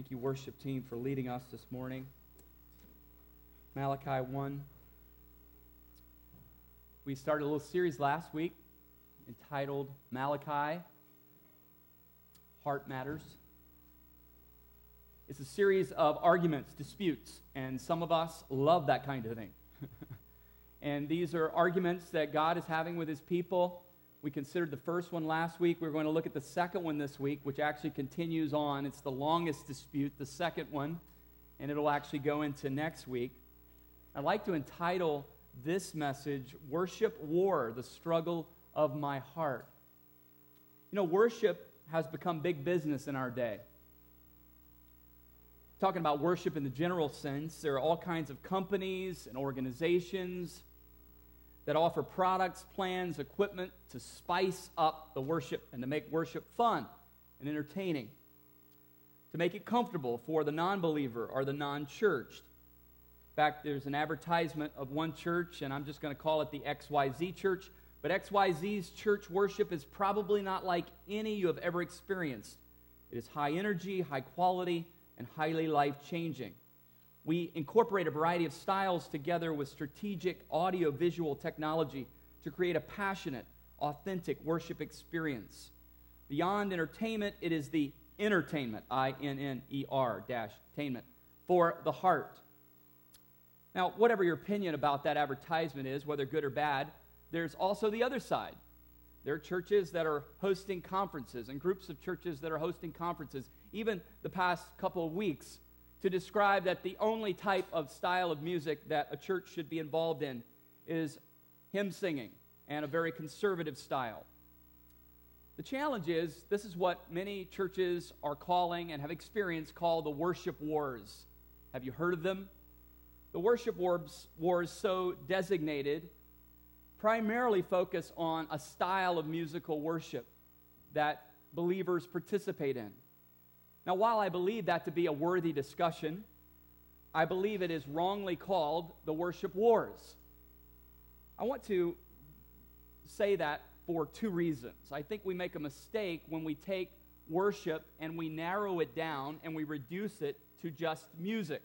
Thank you, worship team, for leading us this morning. Malachi 1. We started a little series last week entitled Malachi, Heart Matters. It's a series of arguments, disputes, and some of us love that kind of thing. And these are arguments that God is having with His people. We considered the first one last week. We're going to look at the second one this week, which actually continues on. It's the longest dispute, the second one, and it'll actually go into next week. I'd like to entitle this message, Worship War, the Struggle of My Heart. You know, worship has become big business in our day. Talking about worship in the general sense, there are all kinds of companies and organizations that offer products, plans, equipment to spice up the worship and to make worship fun and entertaining, to make it comfortable for the non-believer or the non-churched. In fact, there's an advertisement of one church, and I'm just going to call it the XYZ church, but XYZ's church worship is probably not like any you have ever experienced. It is high energy, high quality, and highly life-changing. We incorporate a variety of styles together with strategic audio-visual technology to create a passionate, authentic worship experience. Beyond entertainment, it is the entertainment, I-N-N-E-R-tainment, for the heart. Now, whatever your opinion about that advertisement is, whether good or bad, there's also the other side. There are churches that are hosting conferences and groups of churches that are hosting conferences, even the past couple of weeks, to describe that the only type of style of music that a church should be involved in is hymn singing and a very conservative style. The challenge is, this is what many churches are calling and have experienced called the worship wars. Have you heard of them? The worship wars, so designated, primarily focus on a style of musical worship that believers participate in. Now, while I believe that to be a worthy discussion, I believe it is wrongly called the worship wars. I want to say that for two reasons. I think we make a mistake when we take worship and we narrow it down and we reduce it to just music.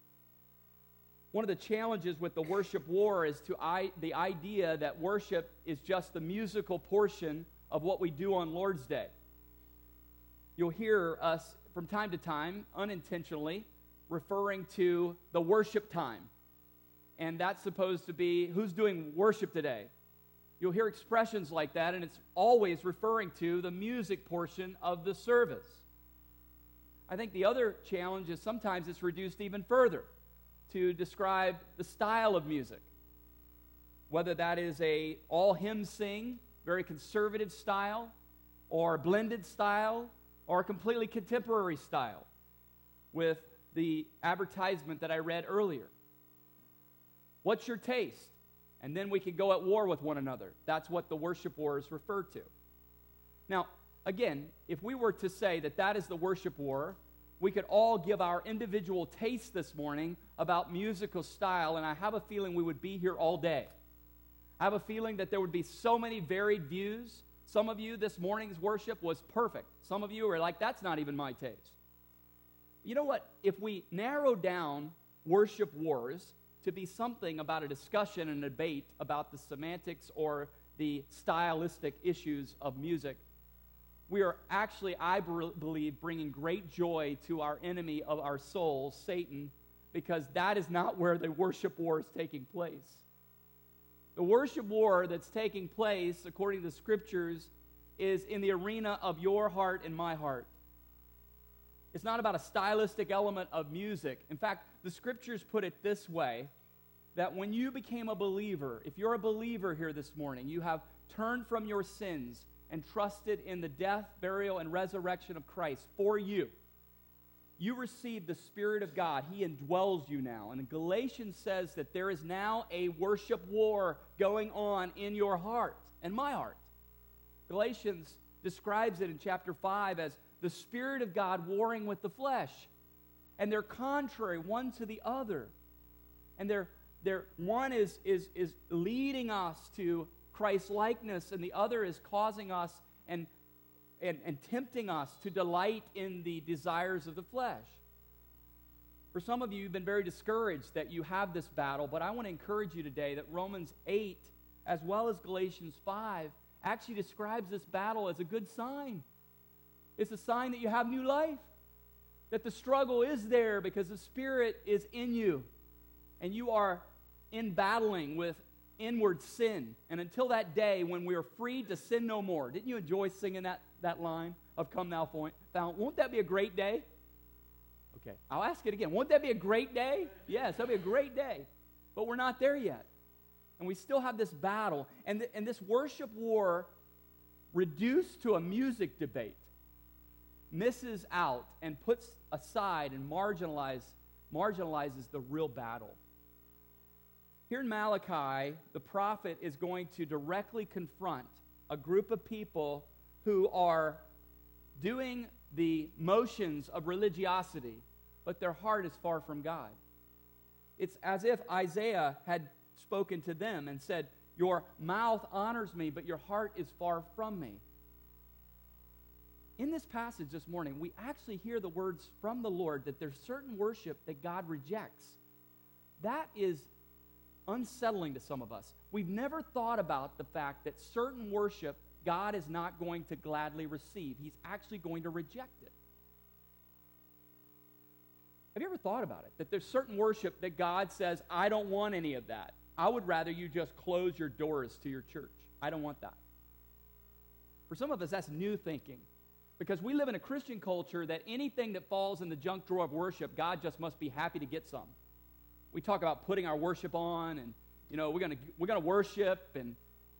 One of the challenges with the worship war is the idea that worship is just the musical portion of what we do on Lord's Day. You'll hear us from time to time, unintentionally, referring to the worship time. And that's supposed to be, who's doing worship today? You'll hear expressions like that, and it's always referring to the music portion of the service. I think the other challenge is sometimes it's reduced even further to describe the style of music. Whether that is a all hymn sing, very conservative style, or blended style, or a completely contemporary style with the advertisement that I read earlier. What's your taste? And then we can go at war with one another. That's what the worship war is referred to. Now, again, if we were to say that that is the worship war, we could all give our individual taste this morning about musical style, and I have a feeling we would be here all day. I have a feeling that there would be so many varied views. Some of you, this morning's worship was perfect. Some of you are like, that's not even my taste. You know what? If we narrow down worship wars to be something about a discussion and a debate about the semantics or the stylistic issues of music, we are actually, I believe, bringing great joy to our enemy of our souls, Satan, because that is not where the worship war is taking place. The worship war that's taking place, according to the Scriptures, is in the arena of your heart and my heart. It's not about a stylistic element of music. In fact, the Scriptures put it this way, that when you became a believer, if you're a believer here this morning, you have turned from your sins and trusted in the death, burial, and resurrection of Christ for you. You received the Spirit of God. He indwells you now. And Galatians says that there is now a worship war going on in your heart and my heart. Galatians describes it in chapter 5 as the Spirit of God warring with the flesh. And they're contrary one to the other. And one is leading us to Christ's likeness, and the other is causing us and tempting us to delight in the desires of the flesh. For some of you, you've been very discouraged that you have this battle, but I want to encourage you today that Romans 8, as well as Galatians 5, actually describes this battle as a good sign. It's a sign that you have new life, that the struggle is there because the Spirit is in you, and you are in battling with inward sin. And until that day when we are free to sin no more. Didn't you enjoy singing that line of Come Thou Fount? Won't that be a great day? Okay, I'll ask it again. Won't that be a great day? Yes, that'll be a great day. But we're not there yet. And we still have this battle. And this worship war, reduced to a music debate, misses out and puts aside and marginalizes the real battle. Here in Malachi, the prophet is going to directly confront a group of people who are doing the motions of religiosity, but their heart is far from God. It's as if Isaiah had spoken to them and said, "Your mouth honors me, but your heart is far from me." In this passage this morning, we actually hear the words from the Lord that there's certain worship that God rejects. That is unsettling to some of us. We've never thought about the fact that certain worship God is not going to gladly receive. He's actually going to reject it. Have you ever thought about it? That there's certain worship that God says, I don't want any of that. I would rather you just close your doors to your church. I don't want that. For some of us, that's new thinking. Because we live in a Christian culture that anything that falls in the junk drawer of worship, God just must be happy to get some. We talk about putting our worship on, and we're gonna worship, and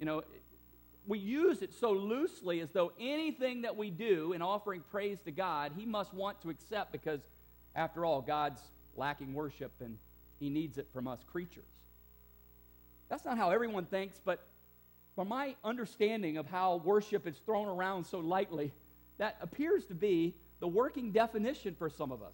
we use it so loosely as though anything that we do in offering praise to God, He must want to accept, because after all, God's lacking worship and He needs it from us creatures. That's not how everyone thinks, but from my understanding of how worship is thrown around so lightly, that appears to be the working definition for some of us.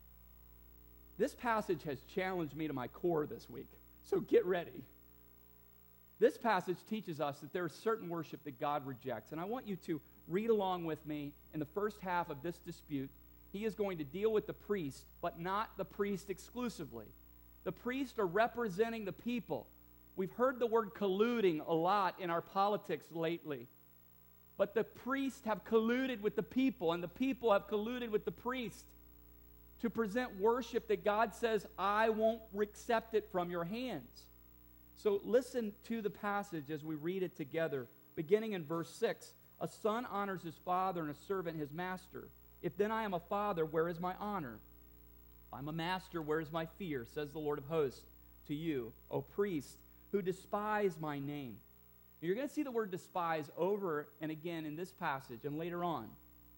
This passage has challenged me to my core this week, so get ready. This passage teaches us that there is certain worship that God rejects, and I want you to read along with me in the first half of this dispute. He is going to deal with the priest, but not the priest exclusively. The priests are representing the people. We've heard the word colluding a lot in our politics lately. But the priests have colluded with the people, and the people have colluded with the priest to present worship that God says, I won't accept it from your hands. So listen to the passage as we read it together. Beginning in verse 6, a son honors his father and a servant his master. If then I am a father, where is my honor? If I'm a master, where is my fear? Says the Lord of hosts to you, O priests, who despise my name. You're going to see the word despise over and again in this passage, and later on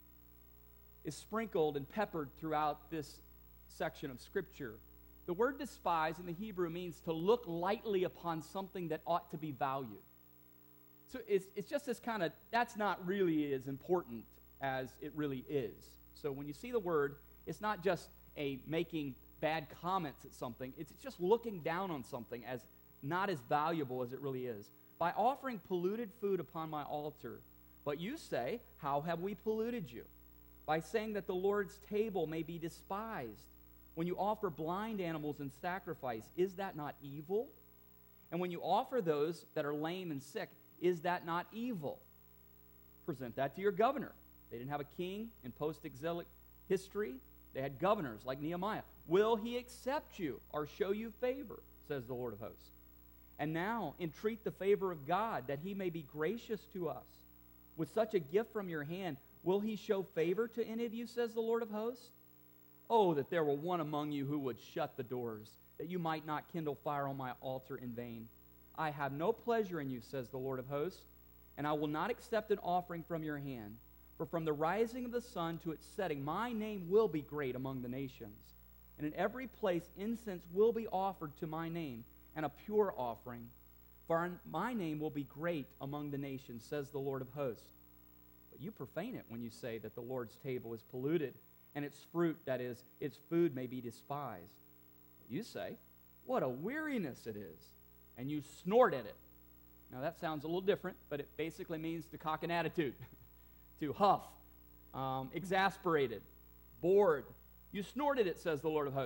is sprinkled and peppered throughout this section of Scripture. The word despise in the Hebrew means to look lightly upon something that ought to be valued. So it's just this kind of, that's not really as important as it really is. So when you see the word, it's not just a making bad comments at something, it's just looking down on something as not as valuable as it really is. By offering polluted food upon my altar, but you say, how have we polluted you? By saying that the Lord's table may be despised. When you offer blind animals in sacrifice, is that not evil? And when you offer those that are lame and sick, is that not evil? Present that to your governor. They didn't have a king in post-exilic history. They had governors like Nehemiah. Will he accept you or show you favor, says the Lord of hosts? And now entreat the favor of God, that he may be gracious to us. With such a gift from your hand, will he show favor to any of you, says the Lord of hosts? Oh, that there were one among you who would shut the doors, that you might not kindle fire on my altar in vain. I have no pleasure in you, says the Lord of hosts, and I will not accept an offering from your hand. For from the rising of the sun to its setting, my name will be great among the nations. And in every place incense will be offered to my name, and a pure offering. For my name will be great among the nations, says the Lord of hosts. But you profane it when you say that the Lord's table is polluted, and its fruit, that is, its food, may be despised. But you say, what a weariness it is, and you snort at it. Now that sounds a little different, but it basically means to cock an attitude, to huff, exasperated, bored. You snorted it, says the Lord of hosts.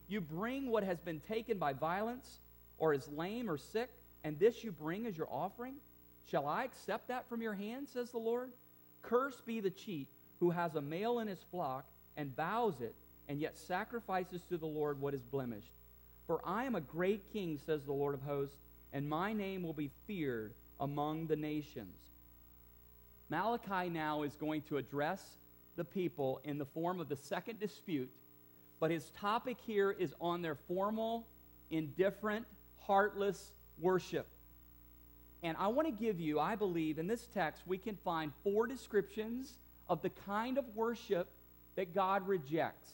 You bring what has been taken by violence, or is lame or sick, and this you bring as your offering? Shall I accept that from your hand, says the Lord? Cursed be the cheat who has a male in his flock and vows it, and yet sacrifices to the Lord what is blemished. For I am a great king, says the Lord of hosts, and my name will be feared among the nations. Malachi now is going to address the people in the form of the second dispute, but his topic here is on their formal, indifferent, heartless worship. And I want to give you, I believe, in this text, we can find 4 descriptions of the kind of worship that God rejects.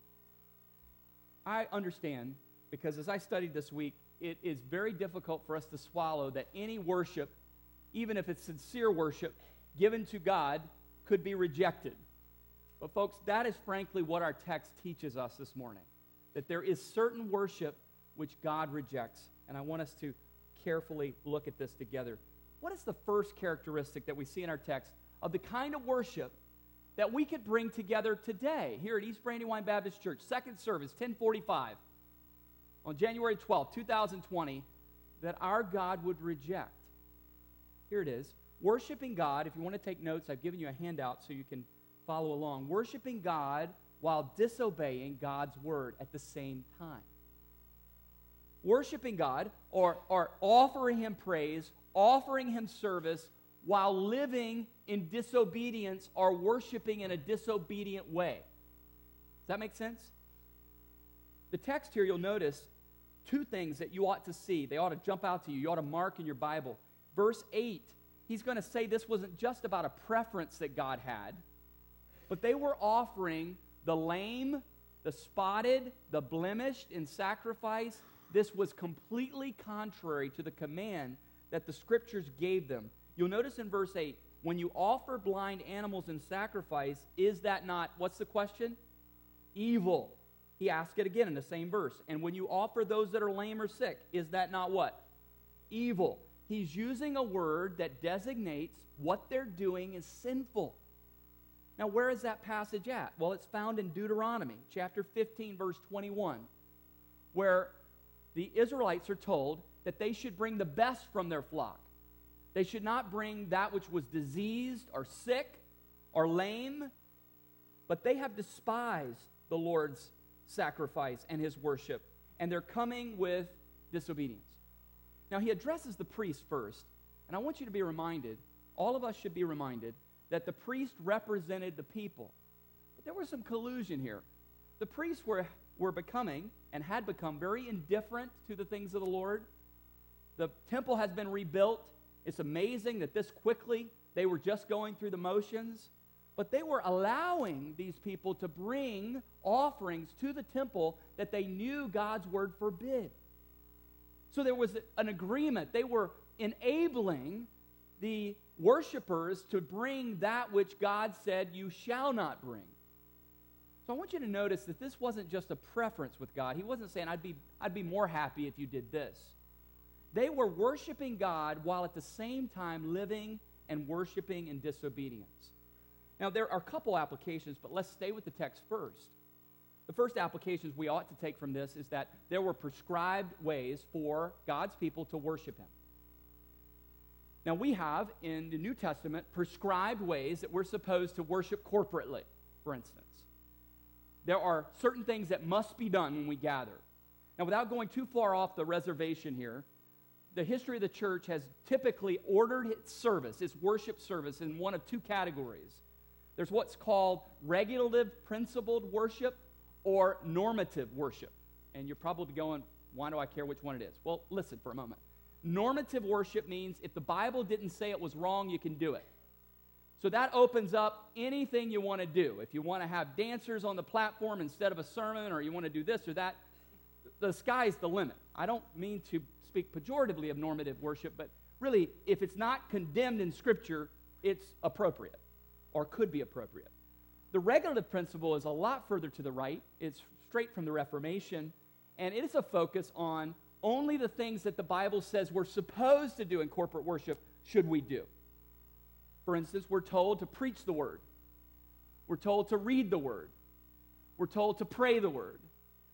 I understand, because as I studied this week, it is very difficult for us to swallow that any worship, even if it's sincere worship, given to God, could be rejected. But folks, that is frankly what our text teaches us this morning, that there is certain worship which God rejects. And I want us to carefully look at this together. What is the first characteristic that we see in our text of the kind of worship that we could bring together today here at East Brandywine Baptist Church, second service, 1045, on January 12, 2020, that our God would reject? Here it is. Worshiping God, if you want to take notes, I've given you a handout so you can follow along. Worshiping God while disobeying God's word at the same time. Worshiping God, or offering Him praise, offering Him service, while living in disobedience or worshiping in a disobedient way. Does that make sense? The text here, you'll notice 2 things that you ought to see. They ought to jump out to you. You ought to mark in your Bible. Verse 8, he's going to say this wasn't just about a preference that God had, but they were offering the lame, the spotted, the blemished in sacrifice. This was completely contrary to the command that the Scriptures gave them. You'll notice in verse 8, when you offer blind animals in sacrifice, is that not, what's the question? Evil. He asks it again in the same verse. And when you offer those that are lame or sick, is that not what? Evil. He's using a word that designates what they're doing is sinful. Now, where is that passage at? Well, it's found in Deuteronomy, chapter 15, verse 21, where the Israelites are told that they should bring the best from their flock. They should not bring that which was diseased or sick or lame, but they have despised the Lord's sacrifice and His worship, and they're coming with disobedience. Now, he addresses the priest first, and I want you to be reminded, all of us should be reminded, that the priest represented the people. But there was some collusion here. The priests were becoming and had become very indifferent to the things of the Lord. The temple has been rebuilt. It's amazing that this quickly, they were just going through the motions. But they were allowing these people to bring offerings to the temple that they knew God's word forbid. So there was an agreement. They were enabling the worshipers to bring that which God said you shall not bring. So I want you to notice that this wasn't just a preference with God. He wasn't saying, I'd be more happy if you did this. They were worshiping God while at the same time living and worshiping in disobedience. Now, there are a couple applications, but let's stay with the text first. The first applications we ought to take from this is that there were prescribed ways for God's people to worship Him. Now, we have, in the New Testament, prescribed ways that we're supposed to worship corporately, for instance. There are certain things that must be done when we gather. Now, without going too far off the reservation here, the history of the church has typically ordered its service, its worship service, in one of 2 categories. There's what's called regulative principled worship or normative worship. And you're probably going, why do I care which one it is? Well, listen for a moment. Normative worship means if the Bible didn't say it was wrong, you can do it. So that opens up anything you want to do. If you want to have dancers on the platform instead of a sermon, or you want to do this or that, the sky's the limit. I don't mean to speak pejoratively of normative worship, but really, if it's not condemned in Scripture, it's appropriate or could be appropriate. The regulative principle is a lot further to the right. It's straight from the Reformation, and it is a focus on only the things that the Bible says we're supposed to do in corporate worship should we do. For instance, we're told to preach the Word. We're told to read the Word. We're told to pray the Word.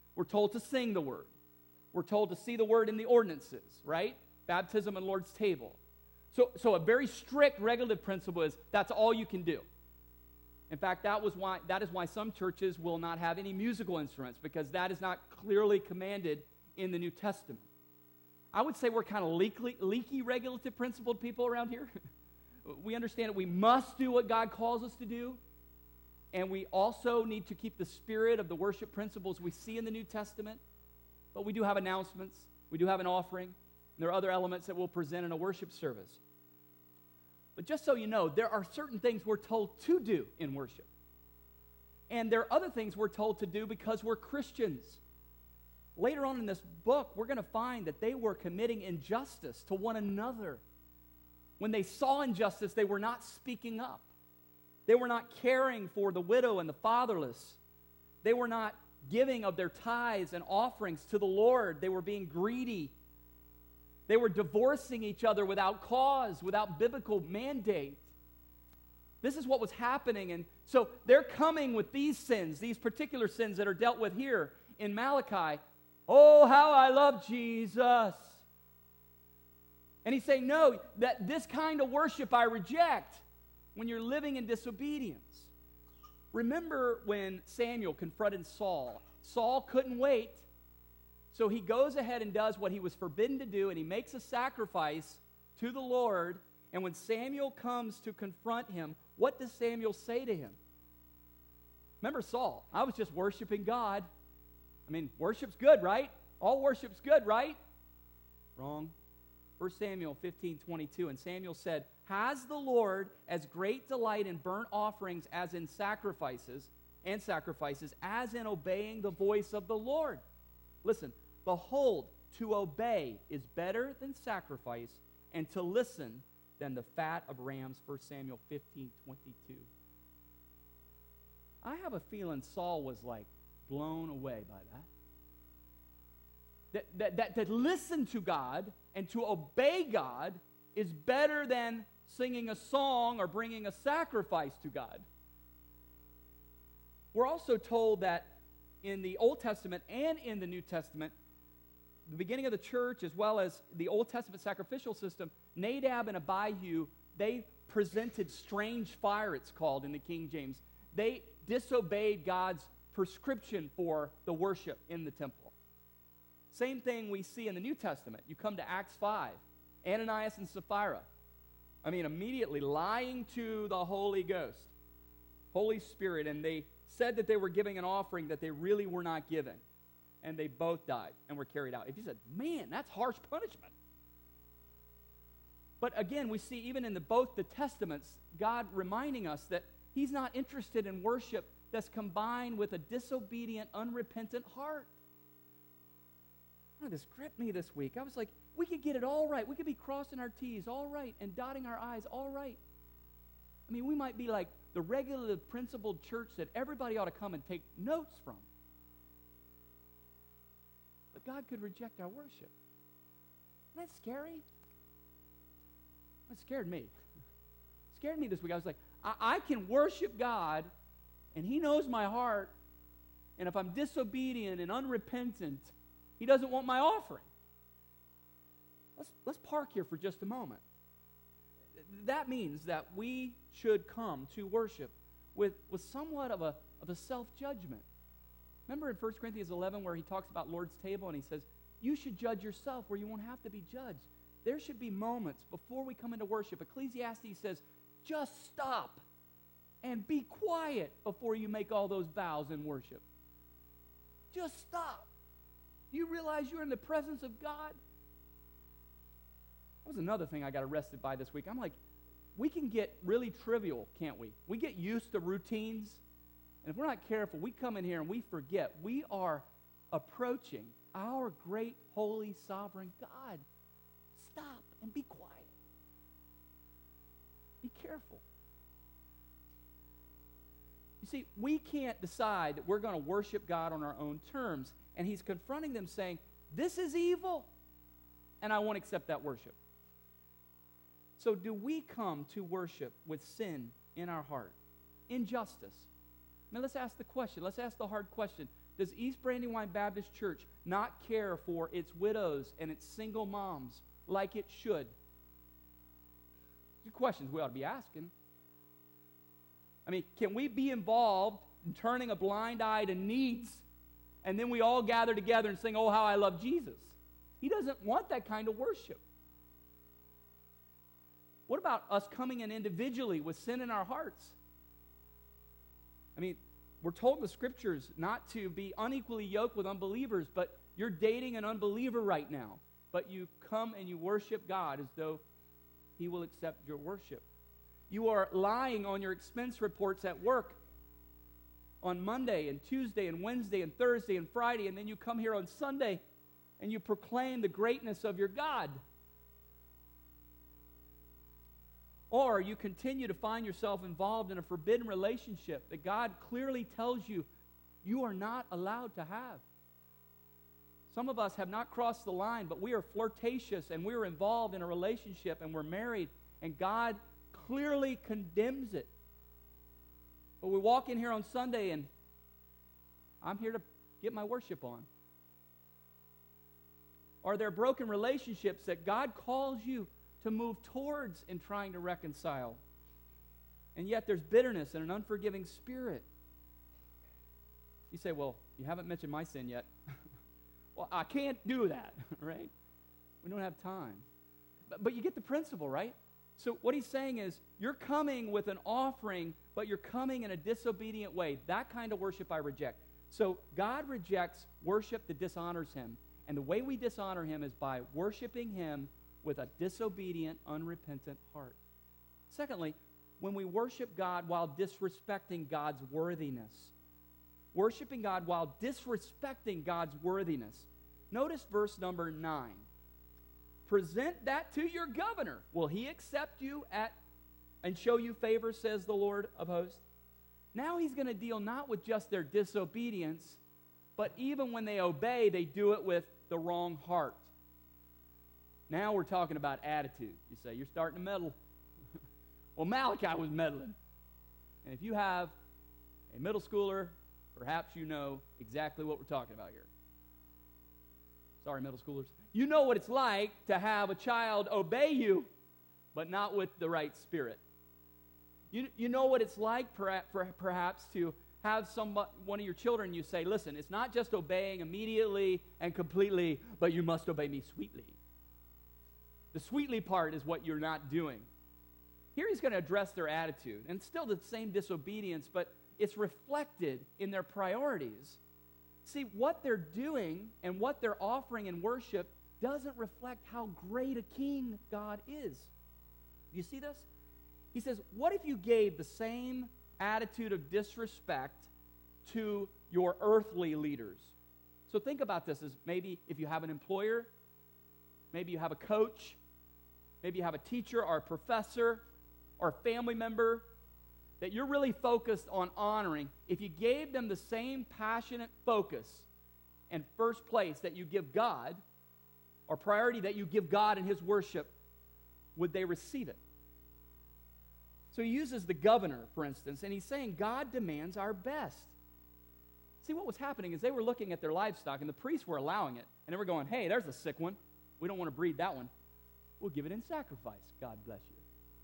We're told to sing the word. We're told to see the word in the ordinances, right? Baptism and Lord's table. So a very strict regulative principle is that's all you can do. In fact, that is why some churches will not have any musical instruments, because that is not clearly commanded in the New Testament. I would say we're kind of leaky regulative principled people around here. We understand that we must do what God calls us to do, and we also need to keep the spirit of the worship principles we see in the New Testament. But we do have announcements. We do have an offering. And there are other elements that we'll present in a worship service. But just so you know, there are certain things we're told to do in worship. And there are other things we're told to do because we're Christians. Later on in this book, we're going to find that they were committing injustice to one another. When they saw injustice, they were not speaking up. They were not caring for the widow and the fatherless. They were not giving of their tithes and offerings to the Lord. They were being greedy. They were divorcing each other without cause, without biblical mandate. This is what was happening. And so they're coming with these sins, these particular sins that are dealt with here in Malachi. Oh, how I love Jesus. And he's saying, no, that this kind of worship I reject when you're living in disobedience. Remember when Samuel confronted Saul. Saul couldn't wait, so he goes ahead and does what he was forbidden to do, and he makes a sacrifice to the Lord. And when Samuel comes to confront him, what does Samuel say to him? Remember Saul, I was just worshiping God. I mean, worship's good, right? All worship's good, right? Wrong. 1 Samuel 15:22, and Samuel said, has the Lord as great delight in burnt offerings as in sacrifices, as in obeying the voice of the Lord? Listen, behold, to obey is better than sacrifice, and to listen than the fat of rams. 1 Samuel 15:22. I have a feeling Saul was like blown away by that. That to listen to God and to obey God is better than singing a song or bringing a sacrifice to God. We're also told that in the Old Testament and in the New Testament, the beginning of the church as well as the Old Testament sacrificial system, Nadab and Abihu, they presented strange fire, it's called in the King James. They disobeyed God's prescription for the worship in the temple. Same thing we see in the New Testament. You come to Acts 5, Ananias and Sapphira. Immediately lying to the Holy Ghost, Holy Spirit, and they said that they were giving an offering that they really were not giving. And they both died and were carried out. If you said, man, that's harsh punishment. But again, we see even in both the Testaments, God reminding us that he's not interested in worship that's combined with a disobedient, unrepentant heart. This gripped me this week. I was like, we could get it all right. We could be crossing our T's all right and dotting our I's all right. We might be like the regulative principled church that everybody ought to come and take notes from. But God could reject our worship. Isn't that scary? That scared me. It scared me this week. I was like, I can worship God, and he knows my heart, and if I'm disobedient and unrepentant, he doesn't want my offering. Let's park here for just a moment. That means that we should come to worship with somewhat of a self-judgment. Remember in 1 Corinthians 11 where he talks about Lord's table and he says, you should judge yourself where you won't have to be judged. There should be moments before we come into worship. Ecclesiastes says, just stop and be quiet before you make all those vows in worship. Just stop. Do you realize you're in the presence of God? That was another thing I got arrested by this week. I'm like, we can get really trivial, can't we? We get used to routines, and if we're not careful, we come in here and we forget we are approaching our great, holy, sovereign God. Stop and be quiet. Be careful. You see, we can't decide that we're going to worship God on our own terms. And he's confronting them saying, this is evil, and I won't accept that worship. So do we come to worship with sin in our heart? Injustice? Now let's ask the question. Let's ask the hard question. Does East Brandywine Baptist Church not care for its widows and its single moms like it should? These are questions we ought to be asking. I mean, can we be involved in turning a blind eye to needs, and then we all gather together and sing, "Oh, how I love Jesus"? He doesn't want that kind of worship. What about us coming in individually with sin in our hearts? I mean, we're told in the Scriptures not to be unequally yoked with unbelievers, but you're dating an unbeliever right now. But you come and you worship God as though He will accept your worship. You are lying on your expense reports at work on Monday and Tuesday and Wednesday and Thursday and Friday, and then you come here on Sunday and you proclaim the greatness of your God. Or you continue to find yourself involved in a forbidden relationship that God clearly tells you you are not allowed to have. Some of us have not crossed the line, but we are flirtatious and we are involved in a relationship and we're married, and God clearly condemns it. But we walk in here on Sunday and I'm here to get my worship on. Are there broken relationships that God calls you to move towards in trying to reconcile? And yet there's bitterness and an unforgiving spirit. You say, "Well, you haven't mentioned my sin yet." Well, I can't do that, right? We don't have time. But you get the principle, right? So what he's saying is, you're coming with an offering, but you're coming in a disobedient way. That kind of worship I reject. So God rejects worship that dishonors Him. And the way we dishonor Him is by worshiping Him with a disobedient, unrepentant heart. Secondly, when we worship God while disrespecting God's worthiness. Worshiping God while disrespecting God's worthiness. Notice verse number 9. Present that to your governor. Will he accept you and show you favor, says the Lord of hosts? Now he's going to deal not with just their disobedience, but even when they obey, they do it with the wrong heart. Now we're talking about attitude. You say, "You're starting to meddle." Well, Malachi was meddling. And if you have a middle schooler, perhaps you know exactly what we're talking about here. Sorry, middle schoolers. You know what it's like to have a child obey you, but not with the right spirit. You know what it's like perhaps to have one of your children, you say, "Listen, it's not just obeying immediately and completely, but you must obey me sweetly." The sweetly part is what you're not doing. Here he's going to address their attitude, and still the same disobedience, but it's reflected in their priorities. See, what they're doing and what they're offering in worship doesn't reflect how great a king God is. Do you see this? He says, what if you gave the same attitude of disrespect to your earthly leaders? So think about this as maybe if you have an employer, maybe you have a coach, maybe you have a teacher or a professor or a family member that you're really focused on honoring. If you gave them the same passionate focus and first place that you give God, or priority that you give God in His worship, would they receive it? So he uses the governor, for instance, and he's saying God demands our best. See, what was happening is they were looking at their livestock, and the priests were allowing it, and they were going, "Hey, there's a sick one. We don't want to breed that one. We'll give it in sacrifice. God bless you.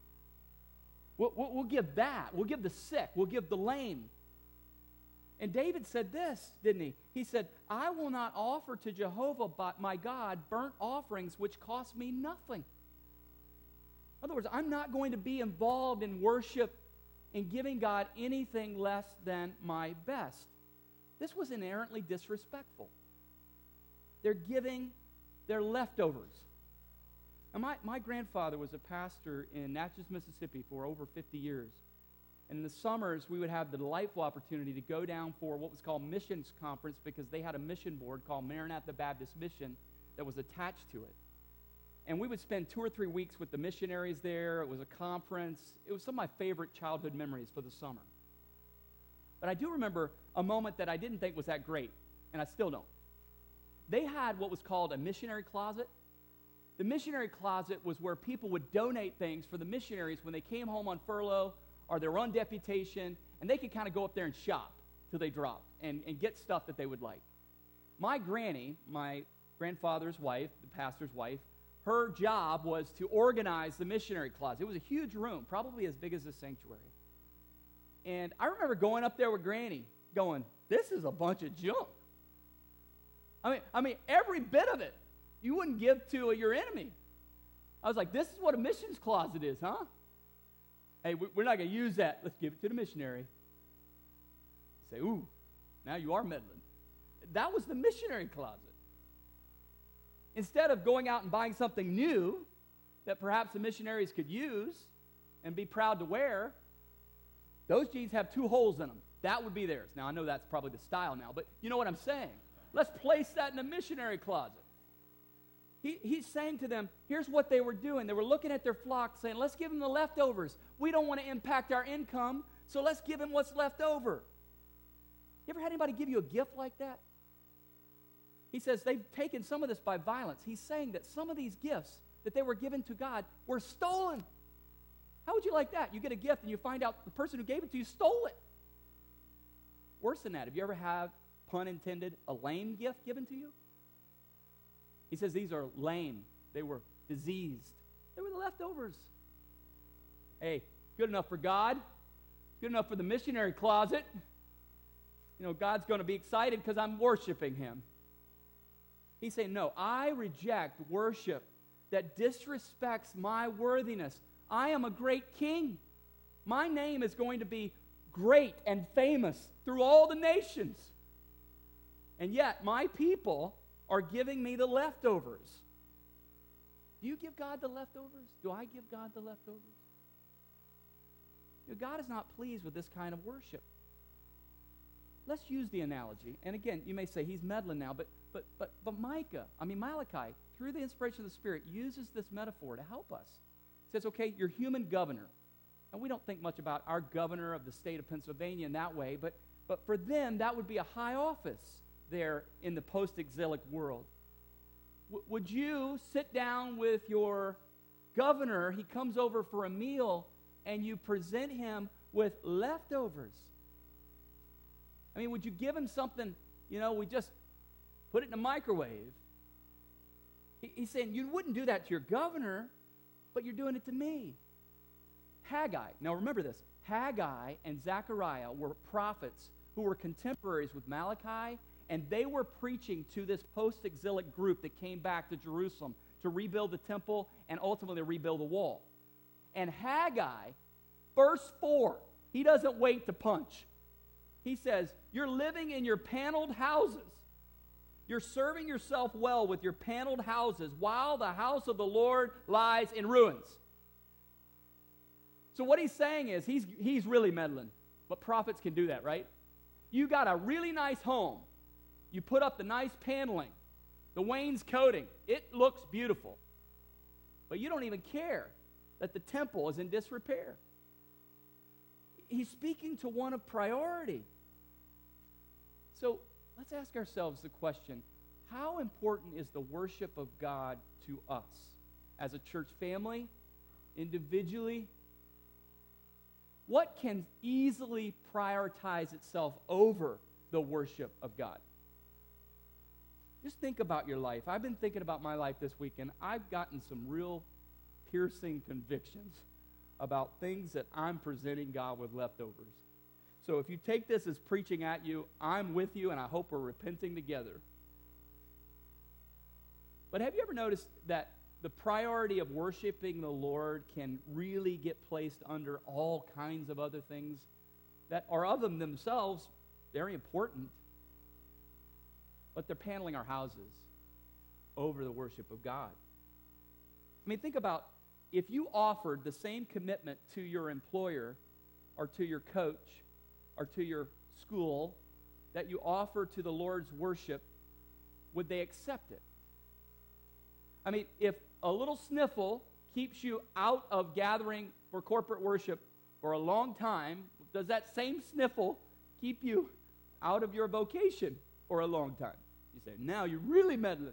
We'll give that. We'll give the sick. We'll give the lame." And David said this, didn't he? He said, "I will not offer to Jehovah, my God, burnt offerings which cost me nothing." In other words, I'm not going to be involved in worship in giving God anything less than my best. This was inherently disrespectful. They're giving their leftovers. And my grandfather was a pastor in Natchez, Mississippi for over 50 years. And in the summers, we would have the delightful opportunity to go down for what was called missions conference, because they had a mission board called Maranatha Baptist Mission that was attached to it. And we would spend 2 or 3 weeks with the missionaries there. It was a conference. It was some of my favorite childhood memories for the summer. But I do remember a moment that I didn't think was that great, and I still don't. They had what was called a missionary closet. The missionary closet was where people would donate things for the missionaries when they came home on furlough or they were on deputation, and they could kind of go up there and shop. till they dropped and get stuff that they would like. My granny, my grandfather's wife, the pastor's wife, her job was to organize the missionary closet. It was a huge room, probably as big as this sanctuary. And I remember going up there with Granny going, this is a bunch of junk. I mean, every bit of it you wouldn't give to your enemy. I was like, this is what a missions closet is, huh? Hey, we're not going to use that. Let's give it to the missionary. Say, ooh, now you are meddling. That was the missionary closet. Instead of going out and buying something new that perhaps the missionaries could use and be proud to wear, those jeans have 2 holes in them. That would be theirs. Now, I know that's probably the style now, but you know what I'm saying. Let's place that in the missionary closet. He's saying to them, here's what they were doing. They were looking at their flock saying, let's give them the leftovers. We don't want to impact our income, so let's give them what's left over. You ever had anybody give you a gift like that? He says they've taken some of this by violence. He's saying that some of these gifts that they were given to God were stolen. How would you like that? You get a gift and you find out the person who gave it to you stole it. Worse than that, have you ever had, pun intended, a lame gift given to you? He says these are lame. They were diseased. They were the leftovers. Hey, good enough for God. Good enough for the missionary closet. You know, God's going to be excited because I'm worshiping him. He's saying, no, I reject worship that disrespects my worthiness. I am a great king. My name is going to be great and famous through all the nations. And yet, my people are giving me the leftovers. Do you give God the leftovers? Do I give God the leftovers? You know, God is not pleased with this kind of worship. Let's use the analogy. And again, you may say he's meddling now, but Malachi, through the inspiration of the Spirit, uses this metaphor to help us. He says, okay, your human governor. And we don't think much about our governor of the state of Pennsylvania in that way, but for them, that would be a high office there in the post-exilic world. Would you sit down with your governor, he comes over for a meal, and you present him with leftovers? I mean, would you give him something, we just put it in a microwave? He's saying, you wouldn't do that to your governor, but you're doing it to me. Haggai, now remember this, Haggai and Zechariah were prophets who were contemporaries with Malachi, and they were preaching to this post-exilic group that came back to Jerusalem to rebuild the temple and ultimately rebuild the wall. And Haggai, verse 4, he doesn't wait to punch. He says, you're living in your paneled houses. You're serving yourself well with your paneled houses while the house of the Lord lies in ruins. So what he's saying is he's really meddling. But prophets can do that, right? You got a really nice home. You put up the nice paneling, the wainscoting. It looks beautiful. But you don't even care that the temple is in disrepair. He's speaking to one of priority. So let's ask ourselves the question, how important is the worship of God to us as a church family, individually? What can easily prioritize itself over the worship of God? Just think about your life. I've been thinking about my life this week, and I've gotten some real piercing convictions about things that I'm presenting God with leftovers. So if you take this as preaching at you, I'm with you, and I hope we're repenting together. But have you ever noticed that the priority of worshiping the Lord can really get placed under all kinds of other things that are of them themselves very important, but they're paneling our houses over the worship of God? I mean, think about if you offered the same commitment to your employer or to your coach or to your school that you offer to the Lord's worship, would they accept it? I mean, if a little sniffle keeps you out of gathering for corporate worship for a long time, does that same sniffle keep you out of your vocation for a long time? You say, now you're really meddling.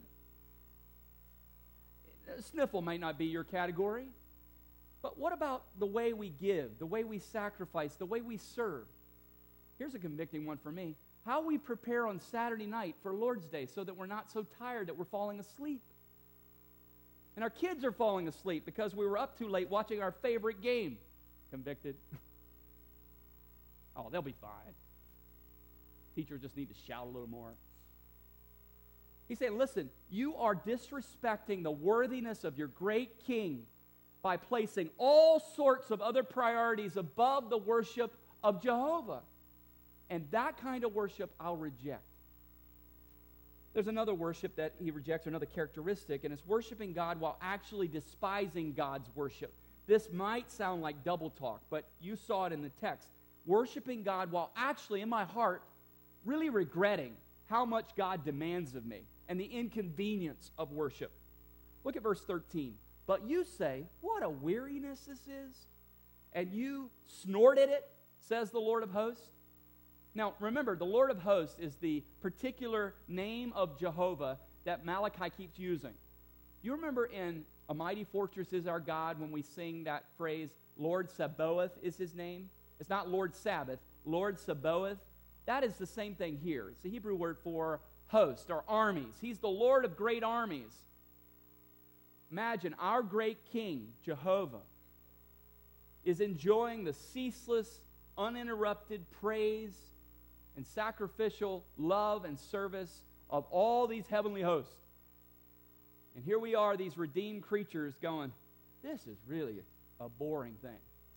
Sniffle might not be your category, but what about the way we give, the way we sacrifice, the way we serve? Here's a convicting one for me. How we prepare on Saturday night for Lord's Day so that we're not so tired that we're falling asleep. And our kids are falling asleep because we were up too late watching our favorite game. Convicted. Oh, they'll be fine. Teachers just need to shout a little more. He's saying, listen, you are disrespecting the worthiness of your great king by placing all sorts of other priorities above the worship of Jehovah. And that kind of worship I'll reject. There's another worship that he rejects, or another characteristic, and it's worshiping God while actually despising God's worship. This might sound like double talk, but you saw it in the text. Worshiping God while actually, in my heart, really regretting how much God demands of me and the inconvenience of worship. Look at verse 13. But you say, what a weariness this is, and you snort at it, says the Lord of hosts. Now, remember, the Lord of hosts is the particular name of Jehovah that Malachi keeps using. You remember in A Mighty Fortress is Our God when we sing that phrase, Lord Sabaoth is his name? It's not Lord Sabbath, Lord Sabaoth. That is the same thing here. It's the Hebrew word for host or armies. He's the Lord of great armies. Imagine our great king, Jehovah, is enjoying the ceaseless, uninterrupted praise and sacrificial love and service of all these heavenly hosts. And here we are, these redeemed creatures going, this is really a boring thing.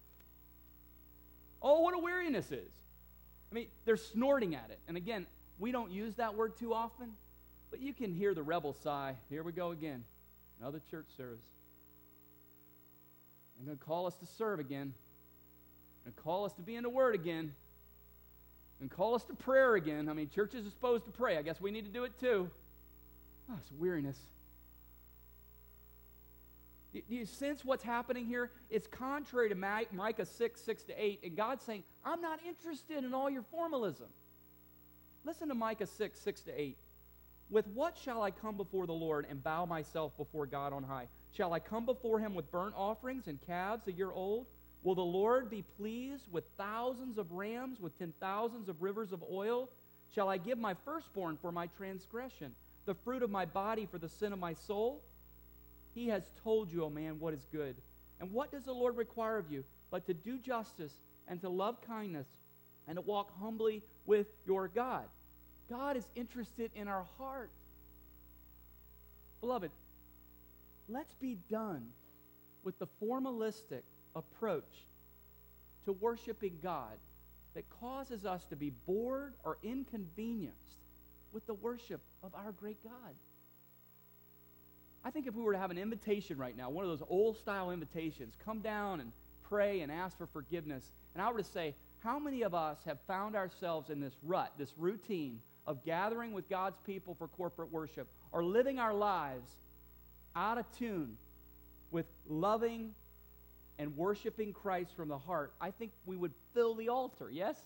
Oh, what a weariness is. I mean, they're snorting at it. And again, we don't use that word too often, but you can hear the rebel sigh. Here we go again. Another church service. They're going to call us to serve again. They're going to call us to be in the Word again. And call us to prayer again. I mean, churches are supposed to pray. I guess we need to do it too. Oh, it's weariness. Do you sense what's happening here? It's contrary to Micah 6:6-8. And God's saying, I'm not interested in all your formalism. Listen to Micah 6:6-8. With what shall I come before the Lord and bow myself before God on high? Shall I come before him with burnt offerings and calves a year old? Will the Lord be pleased with thousands of rams, with 10,000s of rivers of oil? Shall I give my firstborn for my transgression, the fruit of my body for the sin of my soul? He has told you, O man, what is good. And what does the Lord require of you but to do justice and to love kindness and to walk humbly with your God? God is interested in our heart. Beloved, let's be done with the formalistic approach to worshiping God that causes us to be bored or inconvenienced with the worship of our great God. I think if we were to have an invitation right now, one of those old-style invitations, come down and pray and ask for forgiveness, and I were to say, how many of us have found ourselves in this rut, this routine of gathering with God's people for corporate worship, or living our lives out of tune with loving and worshiping Christ from the heart? I think we would fill the altar, yes?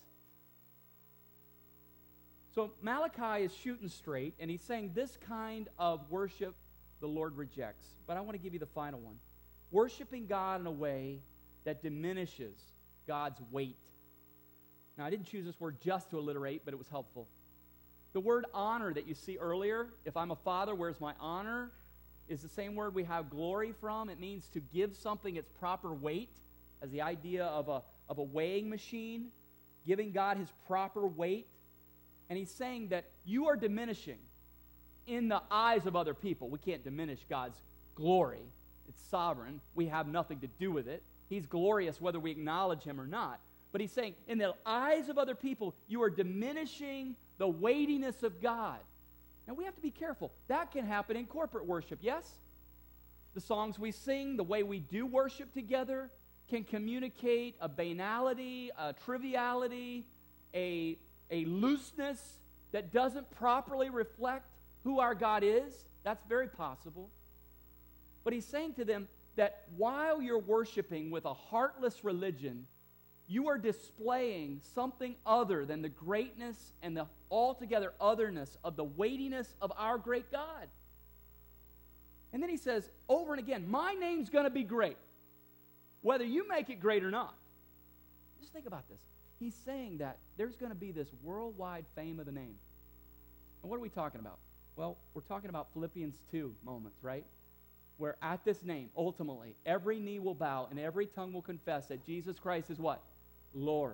So Malachi is shooting straight, and he's saying this kind of worship the Lord rejects. But I want to give you the final one. Worshiping God in a way that diminishes God's weight. Now, I didn't choose this word just to alliterate, but it was helpful. The word honor that you see earlier, if I'm a father, where's my honor, is the same word we have glory from. It means to give something its proper weight, as the idea of a weighing machine, giving God his proper weight. And he's saying that you are diminishing in the eyes of other people. We can't diminish God's glory. It's sovereign. We have nothing to do with it. He's glorious whether we acknowledge him or not. But he's saying, in the eyes of other people, you are diminishing the weightiness of God. Now, we have to be careful. That can happen in corporate worship, yes? The songs we sing, the way we do worship together, can communicate a banality, a triviality, a looseness that doesn't properly reflect who our God is. That's very possible. But he's saying to them that while you're worshiping with a heartless religion, you are displaying something other than the greatness and the altogether otherness of the weightiness of our great God. And then he says over and again, my name's going to be great, whether you make it great or not. Just think about this. he's saying that there's going to be this worldwide fame of the name. And what are we talking about? Well, we're talking about Philippians 2 moments, right? Where at this name, ultimately, every knee will bow and every tongue will confess that Jesus Christ is what? Lord.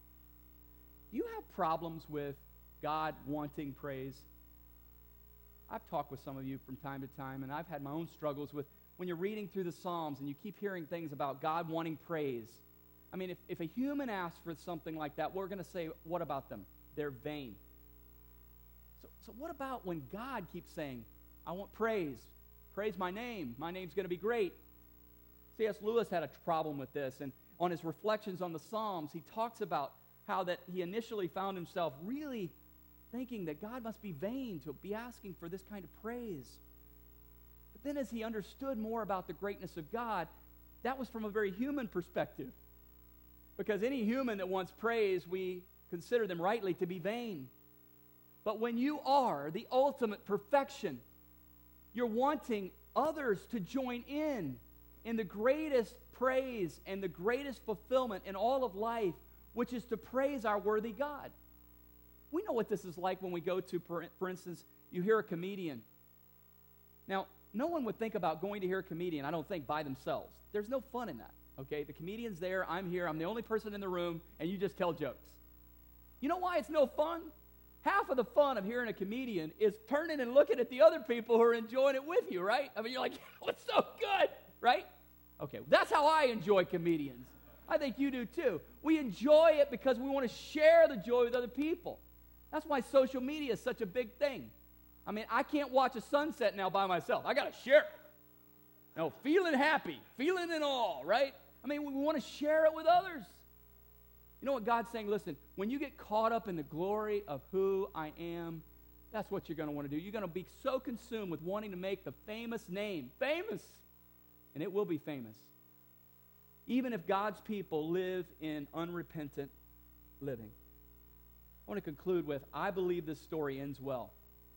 Do you have problems with God wanting praise? I've talked with some of you from time to time, and I've had my own struggles with when you're reading through the Psalms and you keep hearing things about God wanting praise. I mean, if a human asks for something like that, we're going to say, what about them? They're vain. So what about when God keeps saying, I want praise. Praise my name. My name's going to be great. C.S. Lewis had a problem with this, and on his reflections on the Psalms, he talks about how that he initially found himself really thinking that God must be vain to be asking for this kind of praise. But then as he understood more about the greatness of God, that was from a very human perspective. Because any human that wants praise, we consider them rightly to be vain. But when you are the ultimate perfection, you're wanting others to join in the greatest praise and the greatest fulfillment in all of life, which is to praise our worthy God. We know what this is like when we go to, for instance, you hear a comedian. Now, no one would think about going to hear a comedian, I don't think, by themselves. There's no fun in that, okay? The comedian's there, I'm here, I'm the only person in the room, and you just tell jokes. You know why it's no fun? Half of the fun of hearing a comedian is turning and looking at the other people who are enjoying it with you, right? I mean, you're like, what's so good, right? Okay, that's how I enjoy comedians. I think you do too. We enjoy it because we want to share the joy with other people. That's why social media is such a big thing. I mean, I can't watch a sunset now by myself. I got to share it. No, feeling happy, feeling it all, right? I mean, we want to share it with others. You know what God's saying? Listen, when you get caught up in the glory of who I am, that's what you're going to want to do. You're going to be so consumed with wanting to make the famous name famous, and it will be famous. Even if God's people live in unrepentant living. I want to conclude with, I believe this story ends well.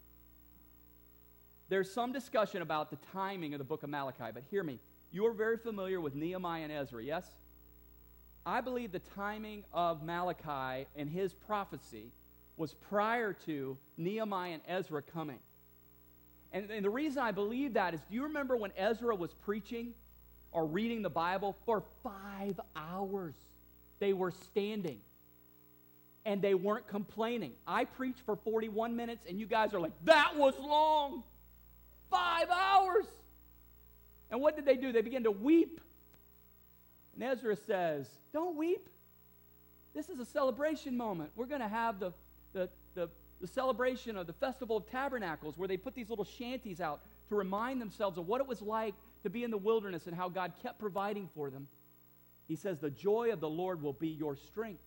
There's some discussion about the timing of the book of Malachi, but hear me. You're very familiar with Nehemiah and Ezra, yes? I believe the timing of Malachi and his prophecy was prior to Nehemiah and Ezra coming. And the reason I believe that is, do you remember when Ezra was preaching or reading the Bible for 5 hours? They were standing. And they weren't complaining. I preached for 41 minutes, and you guys are like, that was long. 5 hours. And what did they do? They began to weep. And Ezra says, don't weep. This is a celebration moment. We're going to have the celebration of the Festival of Tabernacles, where they put these little shanties out to remind themselves of what it was like to be in the wilderness and how God kept providing for them. He says, the joy of the Lord will be your strength.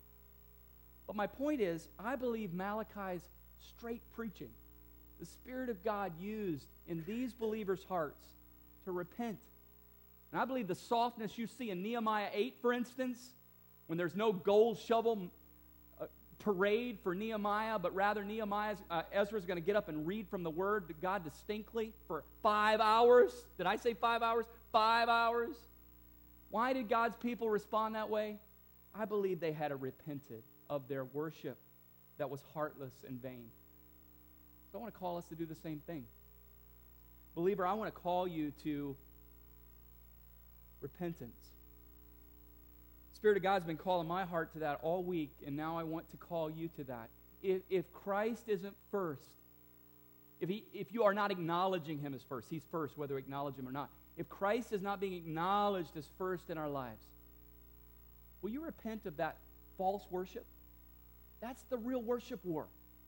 But my point is, I believe Malachi's straight preaching, the Spirit of God used in these believers' hearts to repent. And I believe the softness you see in Nehemiah 8, for instance, when there's no gold shovel parade for Nehemiah, but rather Ezra's going to get up and read from the Word to God distinctly for 5 hours. Did I say 5 hours? 5 hours. Why did God's people respond that way? I believe they had repented of their worship that was heartless and vain. So I want to call us to do the same thing. Believer, I want to call you to repentance. Spirit of God's been calling my heart to that all week, and now I want to call you to that. If Christ isn't first, if you are not acknowledging Him as first, He's first, whether we acknowledge Him or not. If Christ is not being acknowledged as first in our lives, will you repent of that false worship? That's the real worship war.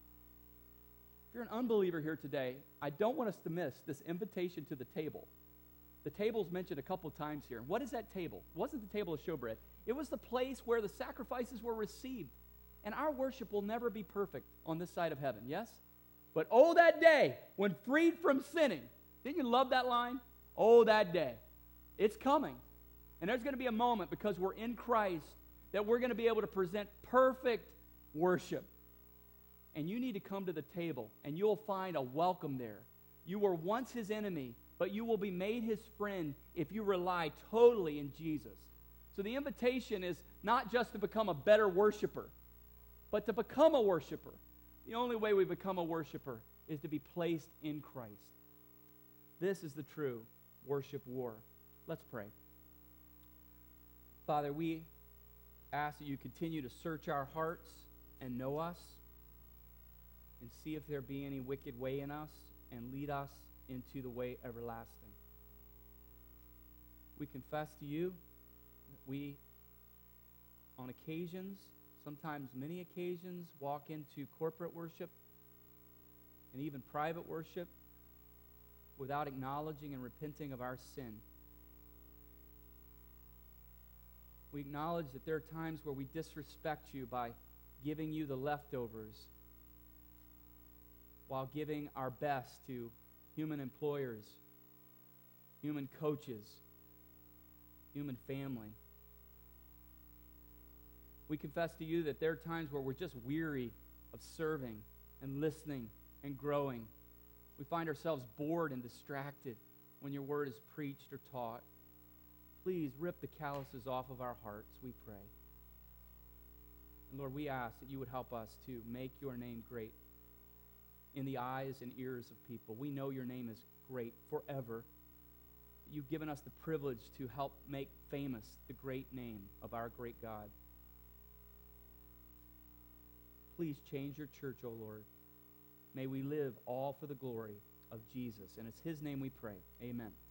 If you're an unbeliever here today, I don't want us to miss this invitation to the table. The table's mentioned a couple of times here. What is that table? It wasn't the table of showbread. It was the place where the sacrifices were received. And our worship will never be perfect on this side of heaven, yes? But oh, that day when freed from sinning. Didn't you love that line? Oh, that day. It's coming. And there's going to be a moment, because we're in Christ, that we're going to be able to present perfect worship. And you need to come to the table, and you'll find a welcome there. You were once His enemy, but you will be made His friend if you rely totally in Jesus. So the invitation is not just to become a better worshiper, but to become a worshiper. The only way we become a worshiper is to be placed in Christ. This is the true worship war. Let's pray. Father, we ask that you continue to search our hearts and know us and see if there be any wicked way in us and lead us into the way everlasting. We confess to you that we, on occasions, sometimes many occasions, walk into corporate worship and even private worship without acknowledging and repenting of our sin. We acknowledge that there are times where we disrespect you by giving you the leftovers while giving our best to human employers, human coaches, human family. We confess to you that there are times where we're just weary of serving and listening and growing. We find ourselves bored and distracted when your word is preached or taught. Please rip the calluses off of our hearts, we pray. And Lord, we ask that you would help us to make your name great in the eyes and ears of people. We know your name is great forever. You've given us the privilege to help make famous the great name of our great God. Please change your church, O Lord. May we live all for the glory of Jesus. And it's his name we pray. Amen.